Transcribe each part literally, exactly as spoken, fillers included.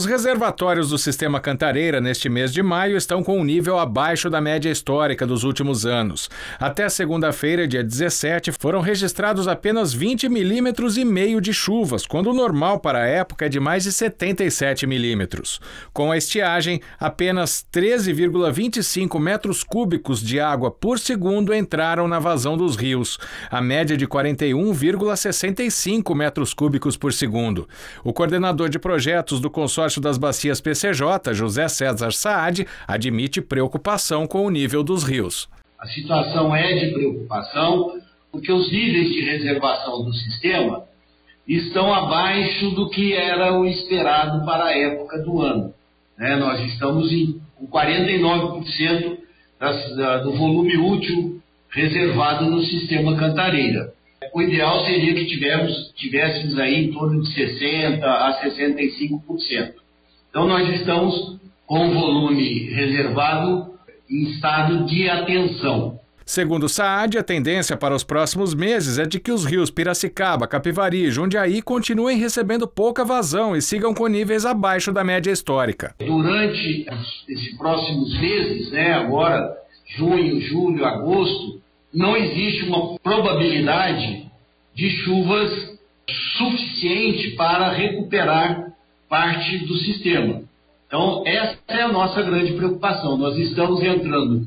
Os reservatórios do Sistema Cantareira neste mês de maio estão com um nível abaixo da média histórica dos últimos anos. Até segunda-feira, dia dezessete, foram registrados apenas vinte milímetros e meio de chuvas, quando o normal para a época é de mais de setenta e sete milímetros. Com a estiagem, apenas treze vírgula vinte e cinco metros cúbicos de água por segundo entraram na vazão dos rios, a média de quarenta e um vírgula sessenta e cinco metros cúbicos por segundo. O coordenador de projetos do consórcio das Bacias P C J, José César Saad, admite preocupação com o nível dos rios. A situação é de preocupação porque os níveis de reservação do sistema estão abaixo do que era o esperado para a época do ano. Né? Nós estamos em com quarenta e nove por cento das, da, do volume útil reservado no sistema Cantareira. O ideal seria que tivéssemos, tivéssemos aí em torno de sessenta a sessenta e cinco por cento. Então nós estamos com o volume reservado em estado de atenção. Segundo Saad, a tendência para os próximos meses é de que os rios Piracicaba, Capivari e Jundiaí continuem recebendo pouca vazão e sigam com níveis abaixo da média histórica. Durante esses próximos meses, né, agora junho, julho, agosto, não existe uma probabilidade de chuvas suficiente para recuperar parte do sistema. Então, essa é a nossa grande preocupação. Nós estamos entrando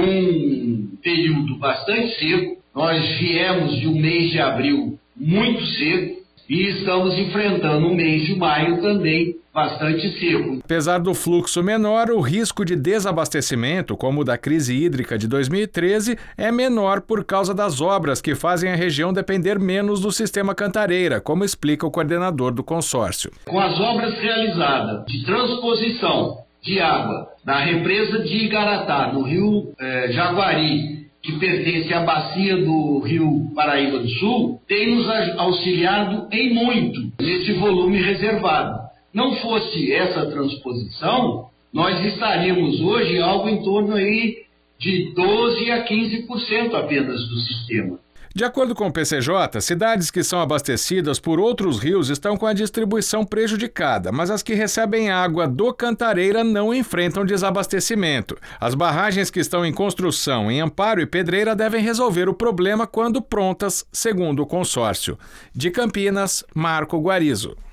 num período bastante seco. Nós viemos de um mês de abril muito seco e estamos enfrentando um mês de maio também bastante seco. Apesar do fluxo menor, o risco de desabastecimento, como o da crise hídrica de dois mil e treze, é menor por causa das obras que fazem a região depender menos do sistema Cantareira, como explica o coordenador do consórcio. Com as obras realizadas de transposição de água da represa de Igaratá, no rio eh, Jaguari, que pertence à bacia do rio Paraíba do Sul, tem nos auxiliado em muito nesse volume reservado. Não fosse essa transposição, nós estaríamos hoje algo em torno aí de doze a quinze por cento apenas do sistema. De acordo com o P C J, cidades que são abastecidas por outros rios estão com a distribuição prejudicada, mas as que recebem água do Cantareira não enfrentam desabastecimento. As barragens que estão em construção em Amparo e Pedreira devem resolver o problema quando prontas, segundo o consórcio. De Campinas, Marco Guarizo.